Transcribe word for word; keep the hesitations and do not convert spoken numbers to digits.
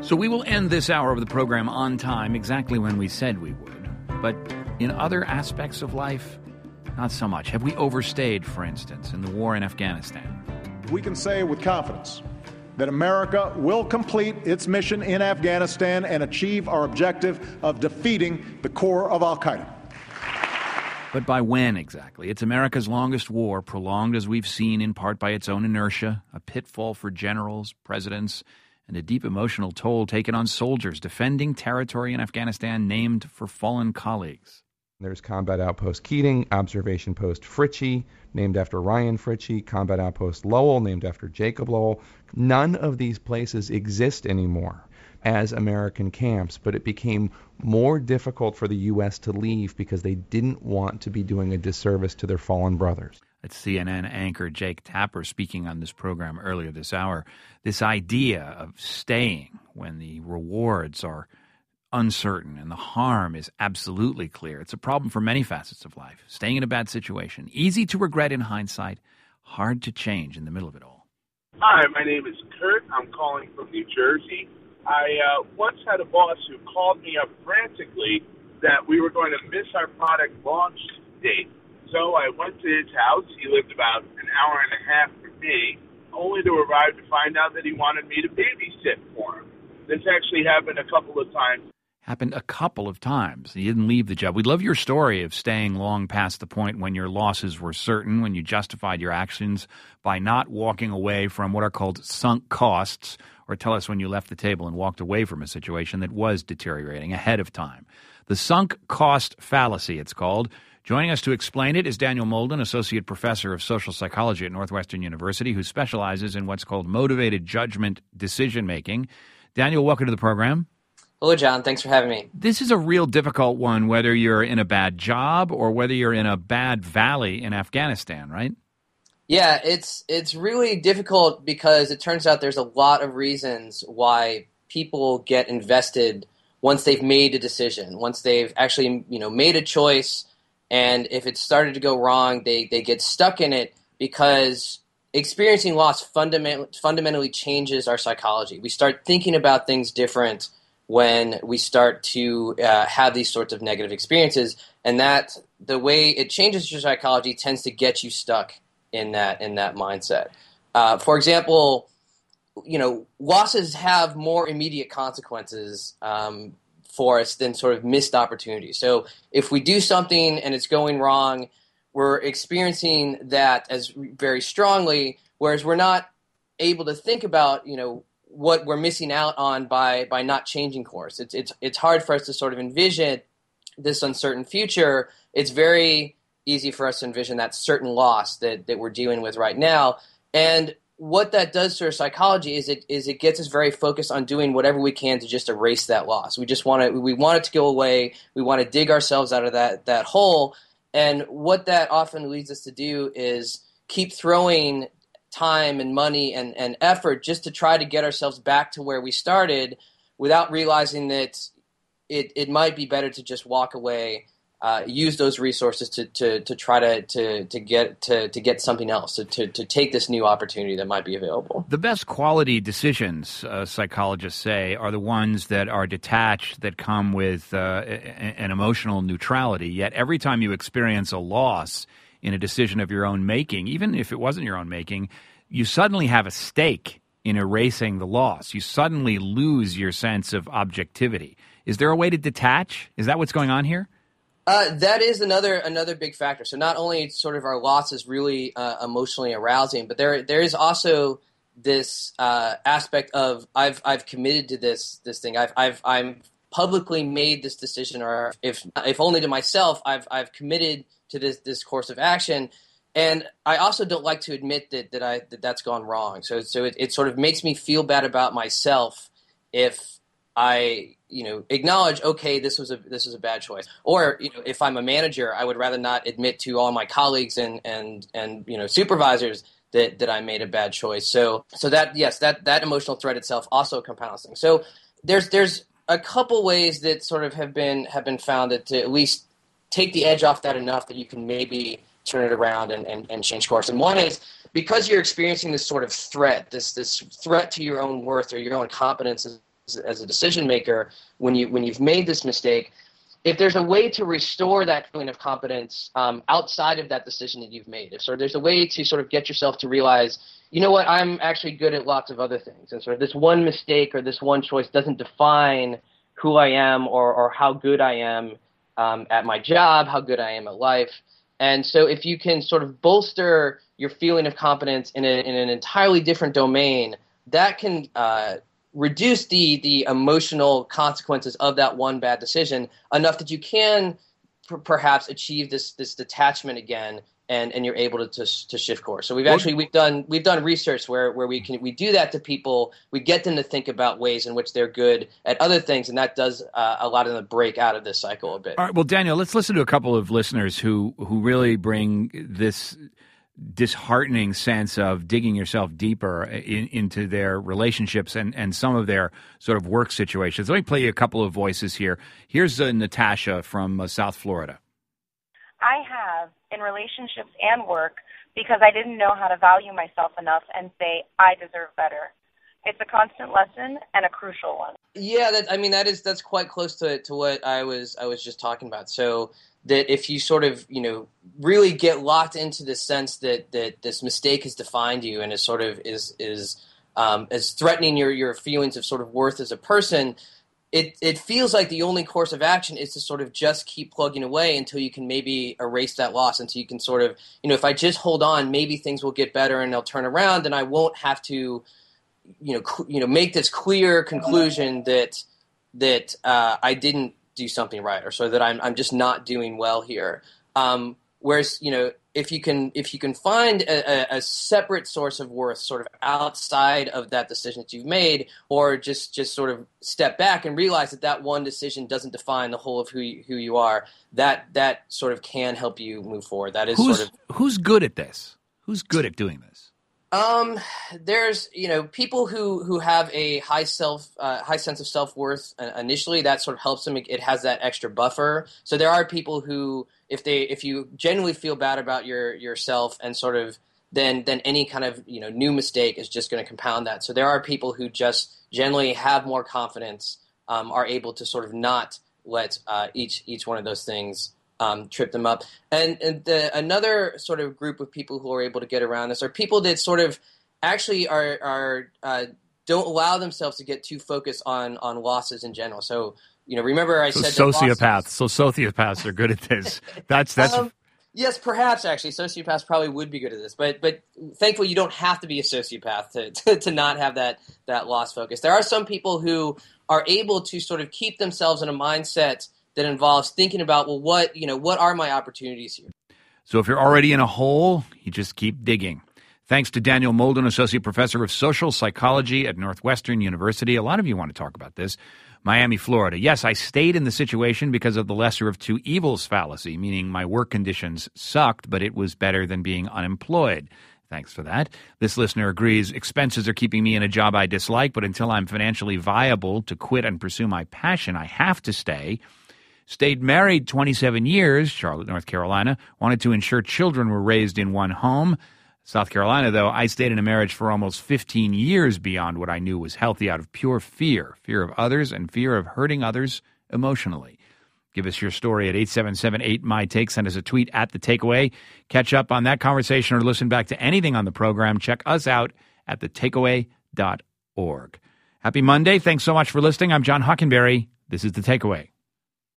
So we will end this hour of the program on time, exactly when we said we would. But in other aspects of life, not so much. Have we overstayed, for instance, in the war in Afghanistan? We can say with confidence that America will complete its mission in Afghanistan and achieve our objective of defeating the core of al-Qaeda. But by when exactly? It's America's longest war, prolonged as we've seen in part by its own inertia, a pitfall for generals, presidents, and a deep emotional toll taken on soldiers defending territory in Afghanistan named for fallen colleagues. There's Combat Outpost Keating, Observation Post Fritchie, named after Ryan Fritchie, Combat Outpost Lowell, named after Jacob Lowell. None of these places exist anymore as American camps, but it became more difficult for the U S to leave because they didn't want to be doing a disservice to their fallen brothers. That's C N N anchor Jake Tapper speaking on this program earlier this hour. This idea of staying when the rewards are uncertain and the harm is absolutely clear. It's a problem for many facets of life. Staying in a bad situation, easy to regret in hindsight, hard to change in the middle of it all. Hi, my name is Kurt. I'm calling from New Jersey. I uh, once had a boss who called me up frantically that we were going to miss our product launch date. So I went to his house. He lived about an hour and a half from me, only to arrive to find out that he wanted me to babysit for him. This actually happened a couple of times. Happened a couple of times. You didn't leave the job. We love your story of staying long past the point when your losses were certain, when you justified your actions by not walking away from what are called sunk costs, or tell us when you left the table and walked away from a situation that was deteriorating ahead of time. The sunk cost fallacy, it's called. Joining us to explain it is Daniel Molden, Associate Professor of Social Psychology at Northwestern University, who specializes in what's called motivated judgment decision-making. Daniel, welcome to the program. Hello, John. Thanks for having me. This is a real difficult one, whether you're in a bad job or whether you're in a bad valley in Afghanistan, right? Yeah, it's it's really difficult because it turns out there's a lot of reasons why people get invested once they've made a decision, once they've actually, you know, made a choice. And if it started to go wrong, they, they get stuck in it because experiencing loss fundament, fundamentally changes our psychology. We start thinking about things different when we start to uh, have these sorts of negative experiences. And that the way it changes your psychology tends to get you stuck in that in that mindset. Uh, for example, you know, losses have more immediate consequences um for us than sort of missed opportunities. So if we do something and it's going wrong, we're experiencing that as very strongly, whereas we're not able to think about, you know, what we're missing out on by by not changing course. It's it's it's hard for us to sort of envision this uncertain future. It's very easy for us to envision that certain loss that, that we're dealing with right now. And what that does to our psychology is it is it gets us very focused on doing whatever we can to just erase that loss. We just want to we want it to go away. We want to dig ourselves out of that that hole. And what that often leads us to do is keep throwing time and money and, and effort just to try to get ourselves back to where we started without realizing that it, it might be better to just walk away. Uh, use those resources to, to, to try to, to, to get to, to get something else, to, to, to take this new opportunity that might be available. The best quality decisions, uh, psychologists say, are the ones that are detached, that come with uh, an emotional neutrality. Yet every time you experience a loss in a decision of your own making, even if it wasn't your own making, you suddenly have a stake in erasing the loss. You suddenly lose your sense of objectivity. Is there a way to detach? Is that what's going on here? Uh, that is another another big factor. So not only sort of our loss is really uh, emotionally arousing, but there there is also this uh, aspect of I've I've committed to this this thing. I've I've I'm publicly made this decision, or if if only to myself, I've I've committed to this this course of action. And I also don't like to admit that that I that that's gone wrong. So so it, it sort of makes me feel bad about myself if I, you know, acknowledge, okay, this was a this was a bad choice. Or, you know, if I'm a manager, I would rather not admit to all my colleagues and and and you know supervisors that that I made a bad choice. So so that yes, that that emotional threat itself also compounds things. So there's there's a couple ways that sort of have been have been found that to at least take the edge off that enough that you can maybe turn it around and, and, and change course. And one is because you're experiencing this sort of threat, this this threat to your own worth or your own competence as as a decision maker, when you when you've made this mistake, if there's a way to restore that feeling of competence um, outside of that decision that you've made, if sort of there's a way to sort of get yourself to realize, you know what, I'm actually good at lots of other things, and sort of this one mistake or this one choice doesn't define who I am or or how good I am um, at my job, how good I am at life. And so if you can sort of bolster your feeling of competence in, a, in an entirely different domain, that can uh, reduce the the emotional consequences of that one bad decision enough that you can p- perhaps achieve this this detachment again, and, and you're able to, to to shift course. So we've actually we've done we've done research where, where we can we do that to people. We get them to think about ways in which they're good at other things, and that does uh, a lot of them break out of this cycle a bit. All right, well, Daniel, let's listen to a couple of listeners who who really bring this disheartening sense of digging yourself deeper in, into their relationships and, and some of their sort of work situations. Let me play you a couple of voices here. Here's uh, Natasha from uh, South Florida. I have in relationships and work because I didn't know how to value myself enough and say, I deserve better. It's a constant lesson and a crucial one. Yeah, that, I mean, that is that's quite close to to what I was I was just talking about. So that if you sort of, you know, really get locked into the sense that, that this mistake has defined you and is sort of is is um, is threatening your, your feelings of sort of worth as a person, it it feels like the only course of action is to sort of just keep plugging away until you can maybe erase that loss, until you can sort of, you know, if I just hold on, maybe things will get better and they'll turn around, and I won't have to, you know, cl- you know, make this clear conclusion that that uh, I didn't do something right, or so that I'm I'm just not doing well here. Um, whereas, you know, if you can if you can find a, a separate source of worth, sort of outside of that decision that you've made, or just just sort of step back and realize that that one decision doesn't define the whole of who you, who you are, that that sort of can help you move forward. That is who's, sort of who's good at this. Who's good at doing this? Um, there's, you know, people who, who have a high self, uh, high sense of self-worth uh, initially, that sort of helps them. It has that extra buffer. So there are people who, if they, if you genuinely feel bad about your, yourself and sort of, then, then any kind of, you know, new mistake is just going to compound that. So there are people who just generally have more confidence, um, are able to sort of not let, uh, each, each one of those things Um, trip them up. And, and the, another sort of group of people who are able to get around this are people that sort of actually are, are uh, don't allow themselves to get too focused on on losses in general. So, you know, remember I so said sociopaths. That so sociopaths are good at this. That's that's. Um, yes, perhaps actually sociopaths probably would be good at this, but but thankfully you don't have to be a sociopath to to, to not have that that loss focus. There are some people who are able to sort of keep themselves in a mindset that involves thinking about, well, what, you know, what are my opportunities here? So if you're already in a hole, you just keep digging. Thanks to Daniel Molden, Associate Professor of Social Psychology at Northwestern University. A lot of you want to talk about this. Miami, Florida. Yes, I stayed in the situation because of the lesser of two evils fallacy, meaning my work conditions sucked, but it was better than being unemployed. Thanks for that. This listener agrees, expenses are keeping me in a job I dislike, but until I'm financially viable to quit and pursue my passion, I have to stay. Stayed married twenty-seven years, Charlotte, North Carolina. Wanted to ensure children were raised in one home. South Carolina, though, I stayed in a marriage for almost fifteen years beyond what I knew was healthy out of pure fear. Fear of others and fear of hurting others emotionally. Give us your story at eight seven seven eight M Y Take. Send us a tweet at The Takeaway. Catch up on that conversation or listen back to anything on the program. Check us out at the takeaway dot org. Happy Monday. Thanks so much for listening. I'm John Hockenberry. This is The Takeaway.